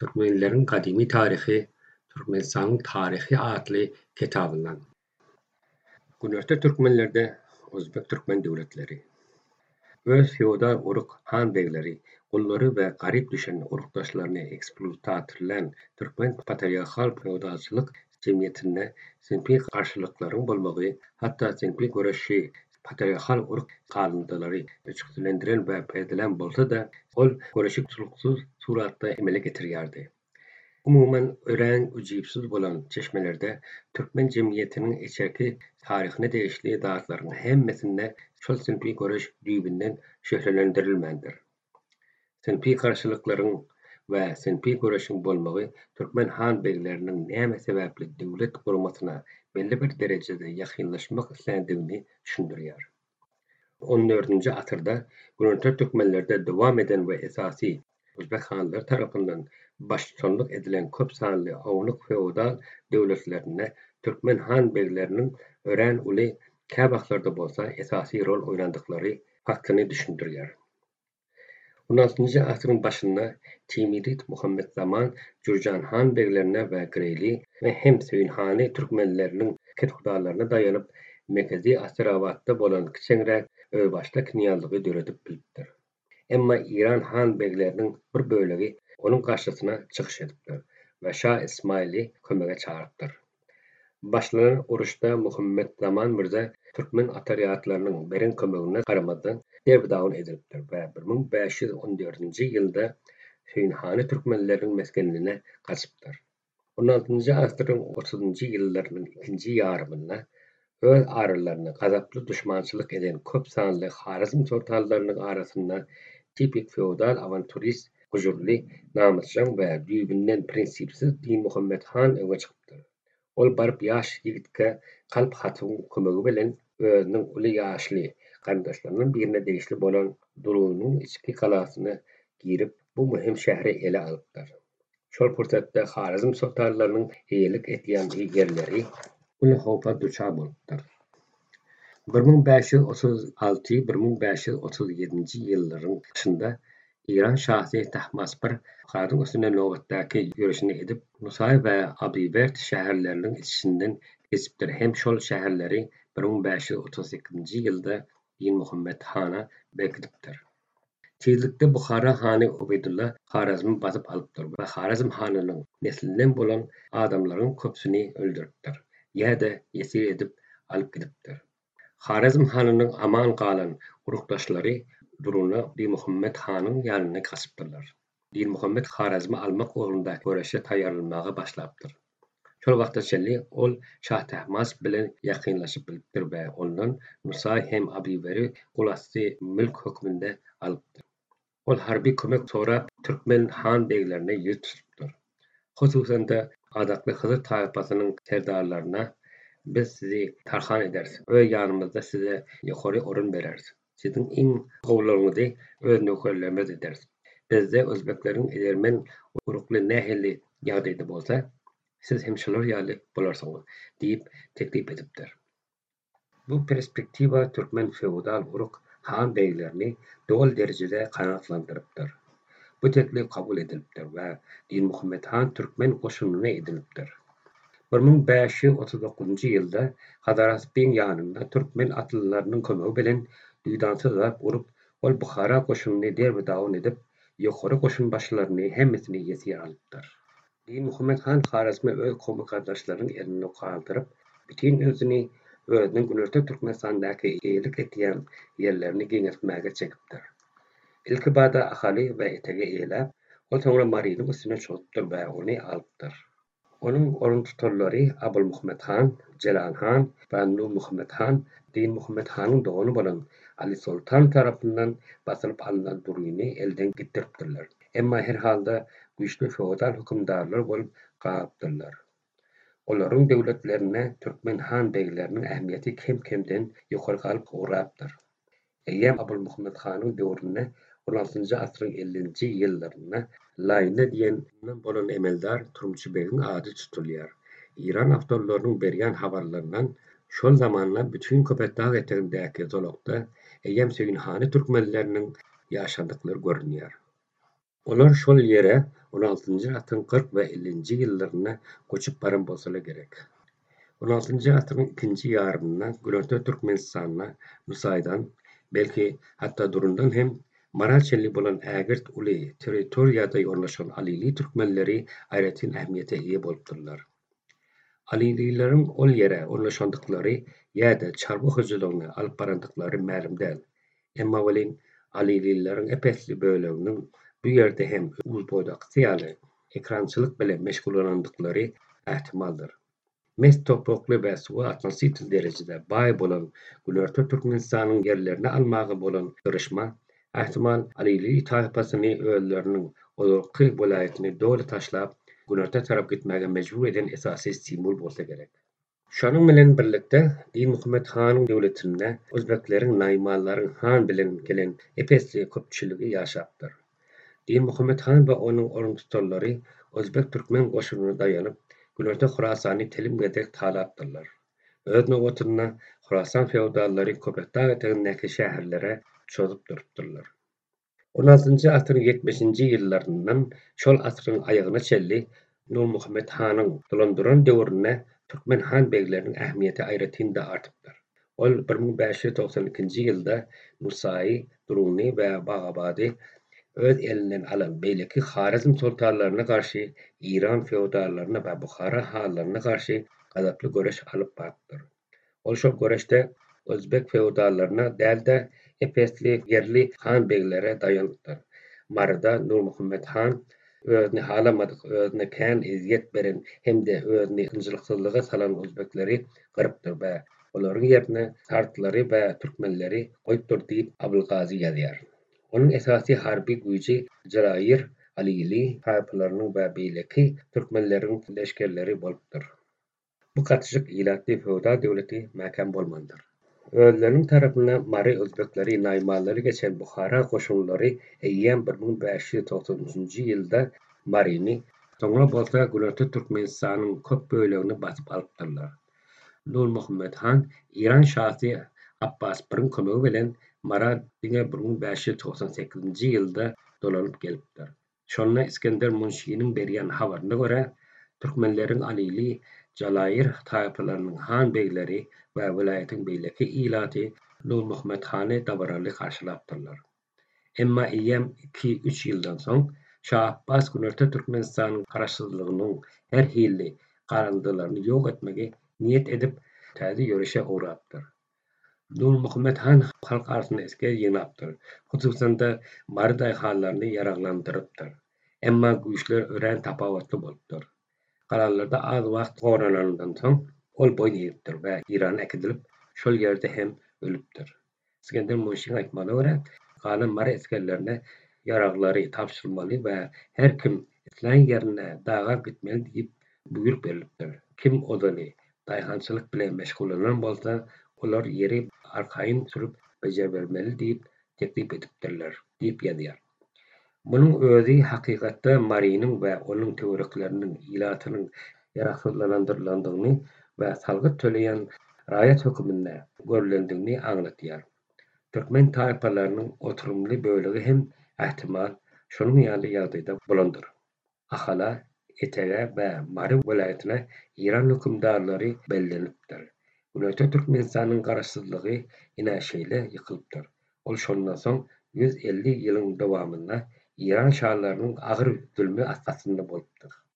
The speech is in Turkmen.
Türkmenlerin kadimi tarixi Türkmenistan'ın Tarihi adlı kitabından. Günörte Türkmenlerde Özbek Türkmen devletleri. Öz feodal uruk han beyleri, qulları ve garip düşen urukdaşlarını eksploatatörlen Türkmen patriarkal feodalçılık cemiyetinde sinfi karşılıkların bolmagy, hatta sinfi göreşi patriarkal uruk kalıntıları ölçülendiren ve edilen bolsa da, ol göreşik tuluksuz suratda emele getirýärdi. Umuman ören üjipsiz bolan çeşmelerde Türkmen cemiyetinin içerki tarihine değişli dağıtların hemmesinde şol sinfi göreş düýbinden şöhrelendirilmendir. Sinfi karşılıkların ve sinfi göreşin bolmagy Türkmen han beylerinin näme sebäpli döwlet gurmasyna belli bir derejede ýakynlaşmak islendigini düşündirýär. 14-nji asyrda Günörte Türkmenlerde dowam eden we esasy Özbek hanlary tarapyndan başçylyk edilen köp sanly awnyk feodal döwletlerinde Türkmen han beylerinin ören uly käbaklarda bolsa esasy rol oýnandyklary faktyny düşündirýär. 16-njy asyryň başynda Timirit Muhammed Zaman Jurjan han beylerine we Greli we hem Süýinhany türkmenleriniň kethudalarına daýanyp Merkezi Asyrabatda bolan kiçiňrek Öýbaşda kiniýaldygy döredip bilipdir. Emma İran han beyleriniň bir bölegi onun karşısına çykyş edipdir we Şah İsmail'i kömege çağırıpdyr. Başlanan uruşda Muhammed Zaman Mirza Türkmen ataryatlarynyň beren kömegine garamadan derbidawyn edilipdir we 1514-nji ýylda Süýinhany türkmenleriniň meskenine gaçypdyr. 16-njy asyryň 30-njy ýyllarynyň ikinji ýarymynda öz aralaryny gazaply düşmançylyk eden köp sanly Harazm sultanlarynyň arasynda tipik feodal awanturist gujurly, namysçan we düýbinden prinsipsiz Din Muhammed Han öňe çykypdyr. Ol baryp ýaş ýigitke kalp hatygyň kömegi bilen özüniň uly ýaşly garyndaşlarynyň birine degişli bolan durugynyň içki kalasyny girip bu mühim şähri ele alypdyr. Şol pursatda Harazm sultanlarynyň eýelik etýän ýerleri uly howpa duçar bolupdyr. 1536-1537-nji ýyllaryň başynda İran şahy Tahmasp Buharaň üstüne nowbatdaky ýürüşini edip Nusay we Abybert şäherleriniň içinden geçipdir. Hem şol şäherleri 1538-nji ýylda Din Muhammed Hana bekdipdir. Tezlikde Buhara hany Ubeydullah Harazmy basyp alypdyr we Harazm hanynyň neslinden bolan adamlaryň köpsini öldüripdir. Ýa-da esir edip alyp gidipdir. Harazm hanynyň aman galan urukdaşlary duruna Din Muhammed hanyň ýanyna gaçypdyrlar. Din Muhammed Harazmy almak ugrundaky göreşe taýýarlanmaga başlapdyr. Şol wagtçaly ol Şah Tahmasp bilen ýakynlaşyp bilipdir we ondan Nusay hem Abybery gulasy mülk hökmünde alypdyr. Ol harby kömek sorap Türkmen han beylerine ýüz tutupdyr. Hususan da adakly Hyzyr taýpasynyň serdarlaryna biz sizi tarhan ederiz we ýanymyzda size ýokary orun bereriz. Siziň iň gowlaryňyzy öz nökerlerimiz ederiz. Bizde özbekleriň edermen urukly nähili ýagdaýda bolsa, siz hem şolar ýaly bolarsyňyz diýip teklip edipdir. Bu perspektiwa Türkmen feodal uruk han beylerini dol derejede kanatlandyrypdyr. Bu teklip kabul edilipdir we Din Muhammed Han Türkmen goşunyna edilipdir. 1539-njy ýylda Hazaraspin ýanynda Türkmen atlylarynyň kömegi bilen düýdansyz zat urup, ol Buhara goşunyny derbidawyn edip, ýokary goşun başlaryny hemmesini ýesir alypdyr. Din Muhammed Han Harazmy öz komukandaşlarynyň eline galdyryp, bütün özüni özüniň Günörte Türkmenistandaky eýelik etýän ýerlerini geňetmäge çekipdir. Ilki bada ahaly we etege eýlep, ol soňra Mariýanyň üstüne çykypdyr we ony alypdyr. Onun orun tutarlary Abulmuhammed Han, Jelal Han we Nur Muhammed Han, Din Muhammed Hanyň dogany bolan Ali Sultan tarapyndan basylyp alynan durugyny elden gitdiripdirler. Emma her halda güýçli feodal hükümdarlar bolup galypdyrlar. Olaryň döwletlerine Türkmen han beyleriniň ähmiýeti kem-kemden ýokary galyp gurapdyr. Eýem Abulmuhammed Hanyň döwründe 16-njy asyryň 50-nji ýyllaryna Laýla diýen bolan emeldar Turmçy begiň ady tutulýar. İran awtorlarynyň berýän habarlaryndan şol zamanlar bütün Köpekdağ etegindäki zolakda eýem Süýinhany türkmenleriniň ýaşadyklary görünýär. Olar şol ýere 16-njy asyryň 40 we 50-nji ýyllaryna göçüp baran bolsalar gerek. 16-njy asyryň ikinji ýarymyna Güneşde Türkmenistanyna Nusaýdan, belki hatda durundan hem mara çelli bolan ägirt uly territoriýada ýorlaşan Alili türkmenleri aýratyn ähmiýete ýe bolupdyrlar. Alililerin ol ýere orlaşandyklary ýa-da çarby hojalygyny alyp barandyklary mälum däl. Emma welin Alililerin epesli böleginiň bu ýerde hem uzboýdak ýaly ekrançylyk bilen meşgul bolandyklary ähtimaldyr. Mes toprakly we suwa atmosfer derejede baý bolan Güneşde Türkmenistanyň ýerlerini almagy bolan gyrşma ähtimal Alili taýpasyny özleriniň ozurky bolaýatyny dogry taşlap Güneşde tarap gitmäge mejbur eden esasy stimul bolsa gerek. Şonuň bilen birlikde Dilmuhammad Hanyň döwletinde özbekleriň naýmallaryň Han bilen gelen epesli köpçüligi ýaşapdyr. Dilmuhammad Han we onuň oruntutarlary özbek türkmen goşunyna daýanyp Güneşde Horasany telim gedek talapdyrlar. Öz nowatyna Horasan feodallary köpekdä eten näki şäherlere çözup durupdyrlar. 16-njy asyryň 70-nji ýyllaryndan şol asyryň aýagyna çelli Nurmuhammed Hanyň dolandyran döwrüne türkmen han begleriniň ähmiýeti aýratyn da artypdyr. Ol 1592-nji ýylda Nusaý, Duruni we Bagabady öz elinden alan beýleki Harazm sultanlaryna garşy İran feodallaryna we Buhara hanlaryna garşy gazaply göreş alyp barupdyr. Ol şol göreşde Özbek feodallaryna däl-de epesli yerli han beglere daýanypdyr. Marada Nurmuhammed Han özüni halamadyk, özüne kän eziyet beren hemde özüni ynjylyksyzlyga salan özbekleri gyrypdyr we olaryň ýerine sartlary we türkmenleri goýupdyr diýip Abulgazy ýazýar. Onuň esasy harby güýji Jaraýir, Alili taýpalarynyň we beýleki türkmenleriň leşkerleri bolupdyr. Bu gatyjyk ilatly feodal döwleti mäkem bolmandyr. Özleriniň tarapyna mary özbekleri naýmallary geçen Buhara goşunlary eýýän 1593-nji ýylda Maryny, soňra bolsa Güneşde Türkmenistanyň köp bölegini basyp alypdyrlar. Nurmuhammed Han İran şahy Abbas I-iň kömegi bilen Mara diňe 1598-nji ýylda dolanyp gelipdir. Şonda İskender Munşiýanyň berýän habaryna görä, türkmenleriň Alili, Jalaýir taýpalarynyň han begleri we welaýatyň beýleki ilaty Nurmuhammed Hany dabararly karşylapdyrlar. Emma eýýäm 2-3 ýyldan soň Şah Abbas Güneşde Türkmenistanyň garaşsyzlygynyň her hili garandalaryny ýok etmegi niýet edip täze ýörüşe uğrapdyr. Nurmuhammed Han halk arasynda eske ýygnapdyr. Hususan da Marday hallaryny ýaraglandyrypdyr. Emma güýçler ören tapawatly bolupdyr. Kararlarda az wagt goranandan soň ol boýun eýipdir we Irana ekidilip şol ýerde hem ölüpdir. İskender Munşiň aýtmagyna görä, galan Mara eskerlerine ýaraglary tapşyrylmaly we her kim isleýän ýerine dagap gitmeli diýip buýruk berilipdir. Kim odaly daýhançylyk bilen meşgulanan bolsa, olar ýeri arkaýyn sürüp bejerbermeli diýip teklip edipdirler diýip ýazýar. Munyň özi hakykatda Marynyň we onuň töwerekleriniň ilatynyň ýaraksyzlandyryldygyny we salgyt töleýän raýat hökümine görülendigini aňlatýar. Türkmen taýpalarynyň oturumly bölegi hem ähtimal şonuň ýaly ýagdaýda bolandyr. Ahala, Etege we Mary welaýatyna İran hökümdarlary bellenipdir. Güneşde Türkmenistanyň garaşsyzlygy ine-şeýle ýykylypdyr. Ol şondan soň 150 ýylyň dowamynda İran şahlarynyň agyr zulmy arkasynda bolupdyr.